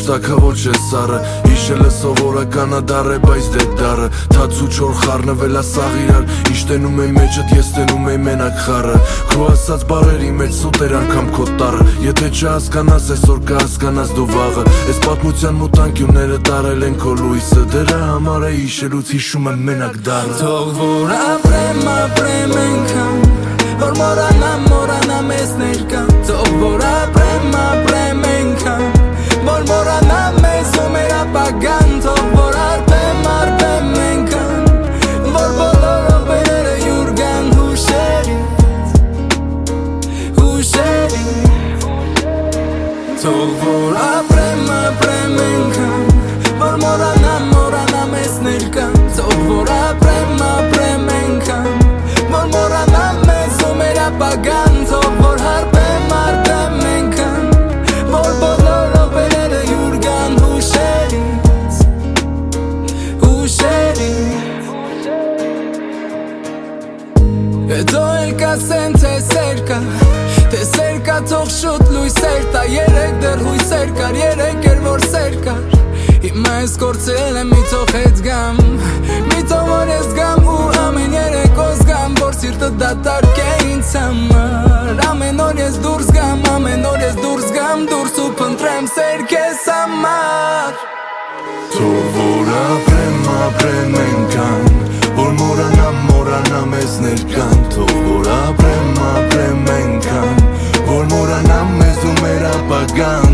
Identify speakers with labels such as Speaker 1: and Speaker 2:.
Speaker 1: տակը ոչ է սարը Իշելը սովորական ադար է, բայց դե դարը Թաց ու չոր խառնվել ասաղ իրար Իշ տենում էի մեջդ, ես տենում էի մենակ խառը Քո ասած բարերի մեջ սուտ էր անգամ քո տարը Եթե չհասկանաս այսօր կհասկանաս դու վաղը Այս պատմության մուտանկյունները տարել են քո լույսը Դրա համար է իշելուց հիշում եմ մենակ դարը
Speaker 2: Թող որ ապրեմ ենքան Որ մորանամ ես ներկան Թող որ ապրեմ ենքան Որ մորանամ ես ու մեր ապագան Թող որ արպեմ ենքան Որ բոլոր րոպեները յուր գան հուշերից Թող որ ապրեմ ենքան Որ մորանամ ես ներկան Թող որ ապրեմ ենքան Որ մորանամ ես ու մեր ապագան Թող որ հարպեմ ենքան Որ բոլոր րոպեները յուր գան հուշերից Հետո էլ կասեն թե սեր կա թող շուտ լույսեր տա Երեք դեռ հույսեր կար, երեք էր որ սեր կար Հիմա ես կործել եմ մի թող հետ գամ Մի թող որ ես գամ ու ամեն երեկո զգամ Որ սիրտը դատարկ է ինձ համար Ամեն օր ես դուրս գամ Դուրս ու փնտրեմ սեր քեզ համար
Speaker 1: Թող որ ապրեմ ենքան Որ մորանամ ես ներկան Թող որ ապրեմ ենքան Որ մորանամ ես ու մեր ապագան